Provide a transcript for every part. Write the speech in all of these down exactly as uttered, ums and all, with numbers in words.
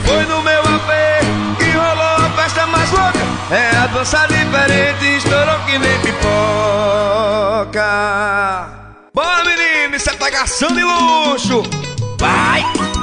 foi no meu A P que rolou a festa mais louca. É a dança diferente, estourou que nem pipoca. Bora, menino, isso é pegação de luxo. Vai!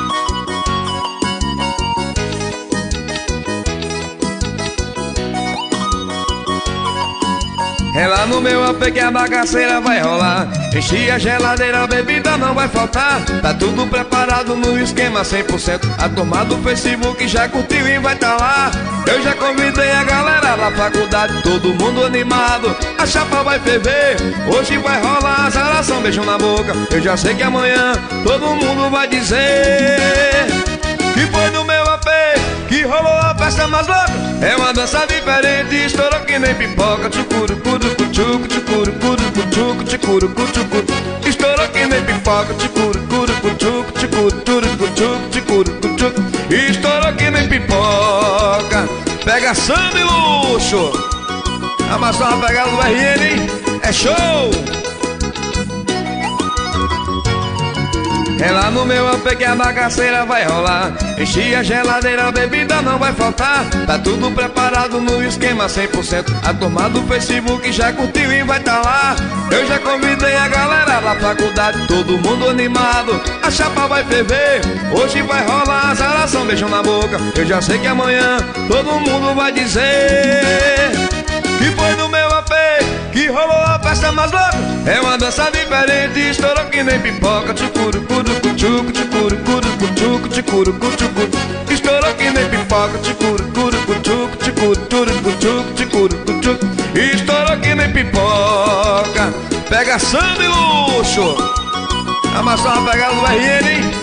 É lá no meu A P que a bagaceira vai rolar. Enchi a geladeira, a bebida não vai faltar. Tá tudo preparado no esquema cem por cento. A turma do Facebook já curtiu e vai tá lá. Eu já convidei a galera da faculdade, todo mundo animado. A chapa vai ferver, hoje vai rolar azaração, beijo na boca. Eu já sei que amanhã todo mundo vai dizer que foi no meu A P que rolou a festa mais louca. É uma dança diferente, estourou que nem pipoca. Tchucuru, curu, cuchucu, tchucuru, curu, cuchucu, tchucuru, cuchucu. Estourou que nem pipoca. Tchucuru, curu, cuchucu, tchucuru, curu, cuchucu, tchucuru, cuchucu. Estourou que nem pipoca. Pegação de luxo. Amassou uma pegada do R N, hein? É show! É lá no meu A P que a bagaceira vai rolar. Enchi a geladeira, a bebida não vai faltar. Tá tudo preparado no esquema cem por cento. A turma do Facebook já curtiu e vai tá lá. Eu já convidei a galera da faculdade, todo mundo animado. A chapa vai ferver, hoje vai rolar azaração, beijo na boca. Eu já sei que amanhã todo mundo vai dizer que foi no meu A P que rolou a festa mais louca. É uma dança diferente, estourou que nem pipoca. Tchucuru, curu, cuchucu, tchucuru, curu, cuchucu, tchucuru, cuchucu. Estourou que nem pipoca. Tchucuru, curu, cuchucu, tchucuru, curu, cuchucu, tchucuru, cuchucu. Estourou que nem pipoca. Pegação de luxo. Amassou uma pegada do R N, hein?